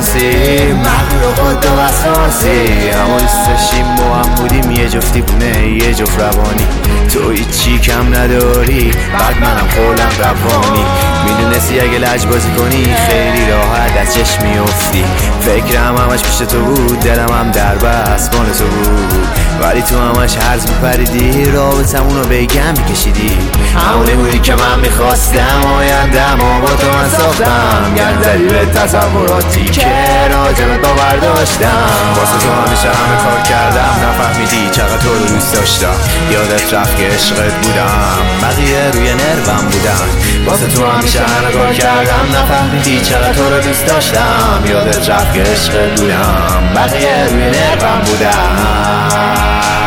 فارسی مغرور خود و اساسی اما دوست داشتیم با هم بودیم یه جفتی بونه یه جفت روانی تو هیچی کم نداری بعد منم خودم روانی میدونستی اگه لج بازی کنی خیلی راحت از چشم میافتی فکرم همش پیش تو بود دلم هم در بسمان تو بود ولی تو همش هرز میپریدی رابطمونو بگم میکشیدی همونه بودی که من میخواستم آیندم و با تو من ساختم گرد زدی به تصوراتی که راجبت باور داشتم واسه تو همیشه همه کار کردم نفهمیدی چقدر تو رو دوست داشتم یادت رفت که عشقت بودم بقیه روی نروم بودن واسه تو همیشه همه کار کردم نفهمیدی چقدر تو رو دوست داشتم یادت رفت که عشقت بودم بقیه روی نروم بودن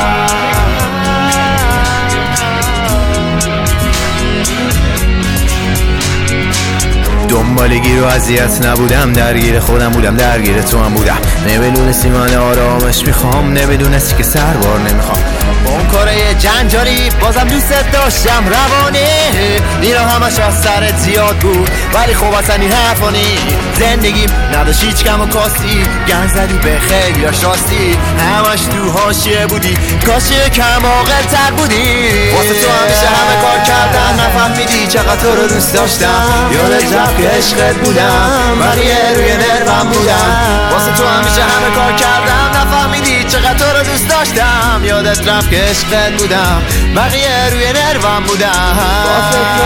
دنبالگی رو اذیت نبودم درگیر خودم بودم درگیر تو هم بودم نمیدونستی من آرامش میخوام نمیدونستی که سربار نمیخوام با اون کاره جنجالی بازم دوست داشتم روانه اینا همش از سرت زیاد بود ولی خب اصلا این حرفانی زندگیم نداشت هیچ کم و کاستی گن زدی به خیلی راستی همش تو حاشیه بودی کاش کم عاقل تر بودی واسه تو همیشه همه کار کردم نفهمیدی چقدر تو رو دوست داشتم یادت رفت که عشقت بودم بقیه روی نروم بودم واسه تو همیشه همه کار کردم نفهمیدی چقدر تو رو دوست داشتم یادت رفت که عشقت بودم بقیه روی نروم بودم واسه تو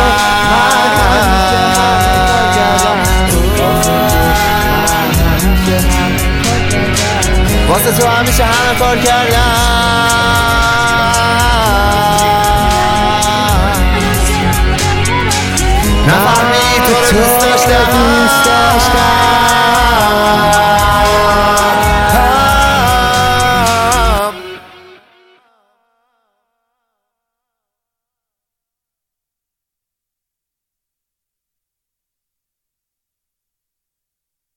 واسه تو همیشه همه کار کردم